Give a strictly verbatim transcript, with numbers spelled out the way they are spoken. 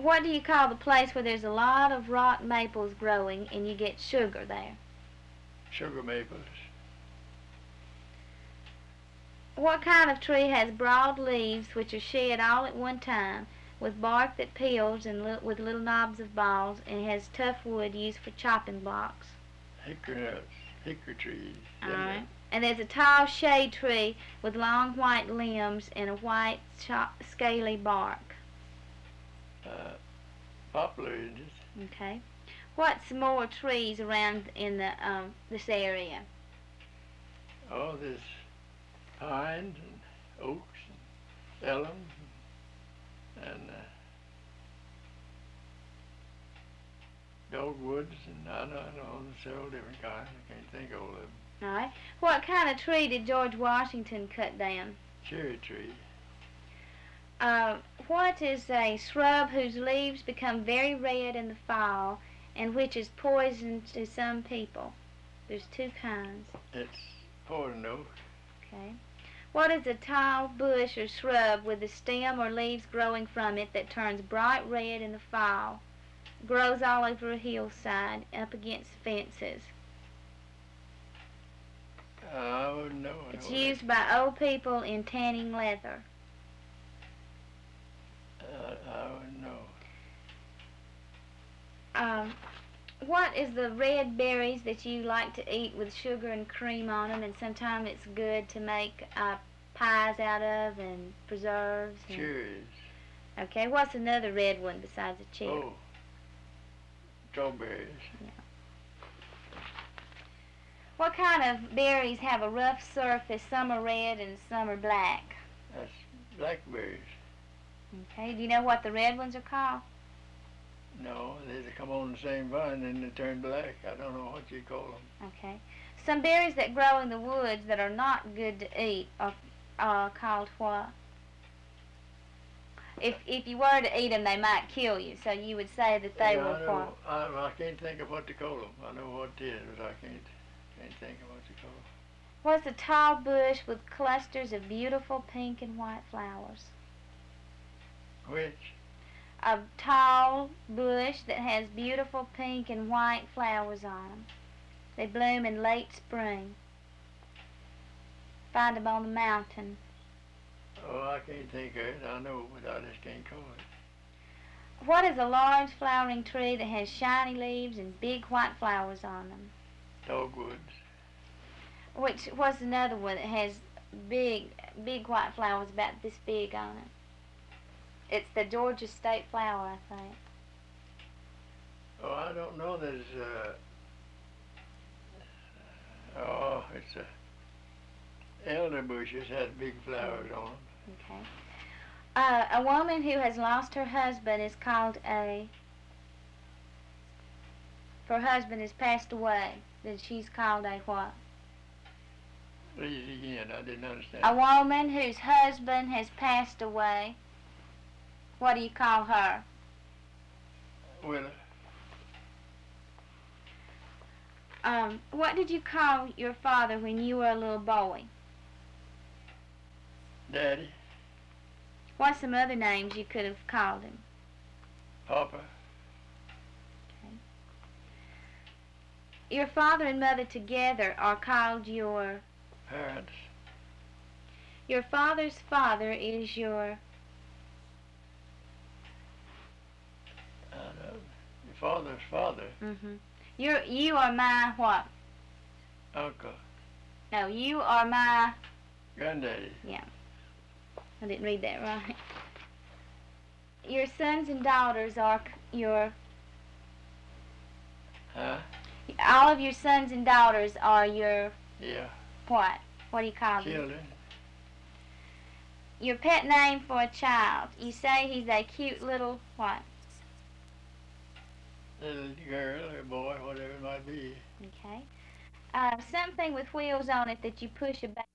What do you call the place where there's a lot of rock maples growing and you get sugar there? Sugar maples. What kind of tree has broad leaves which are shed all at one time, with bark that peels and li- with little knobs of balls, and has tough wood used for chopping blocks? Hickory nuts. Hickory trees. All right. And there's a tall shade tree with long white limbs and a white cho- scaly bark. Uh, poplar is it? Okay. What's more trees around in the um, this area? Oh, there's pines and oaks and elms and, and uh, dogwoods and I don't know, there's several different kinds. I can't think of all of them. All right. What kind of tree did George Washington cut down? Cherry tree. Uh, what is a shrub whose leaves become very red in the fall and which is poison to some people? There's two kinds. It's poison oak. Okay. What is a tall bush or shrub with a stem or leaves growing from it that turns bright red in the fall, grows all over a hillside, up against fences? Uh, I wouldn't know. It's know used by old people in tanning leather. Uh, I wouldn't know. Um, what is the red berries that you like to eat with sugar and cream on them, and sometimes it's good to make uh, pies out of and preserves? And... Cherries. Okay, what's another red one besides a cherry? Oh, strawberries. Yeah. What kind of berries have a rough surface? Some are red and some are black. That's blackberries. Okay, do you know what the red ones are called? No, they come on the same vine and they turn black. I don't know what you call them. Okay. Some berries that grow in the woods that are not good to eat are uh, called what? If if you were to eat them, they might kill you. So you would say that they yeah, were I know, what? I, I can't think of what to call them. I know what it is, but I can't can't think of what to call them. What's a tall bush with clusters of beautiful pink and white flowers? Which? A tall bush that has beautiful pink and white flowers on them. They bloom in late spring. Find them on the mountain. Oh, I can't think of it. I know, but I just can't call it. What is a large flowering tree that has shiny leaves and big white flowers on them? Dogwoods. Which what's another one that has big, big white flowers about this big on it? It's the Georgia state flower, I think. Oh, I don't know. There's uh, oh, it's a elder bushes had big flowers on them. Okay. Uh, a woman who has lost her husband is called a. If her husband has passed away, then she's called a what? Read it again. I didn't understand. A woman whose husband has passed away. What do you call her? Widow. Um, what did you call your father when you were a little boy? Daddy. What's some other names you could have called him? Papa. Okay. Your father and mother together are called your... Parents. Your father's father is your... I know. Your father's father. Mm-hmm. You're, you are my what? Uncle. No, you are my... Granddaddy. Yeah. I didn't read that right. Your sons and daughters are your... Huh? All of your sons and daughters are your... Yeah. What? What do you call them? Children. Your pet name for a child. You say he's a cute little what? Little girl or boy, whatever it might be. Okay. Uh, something with wheels on it that you push about.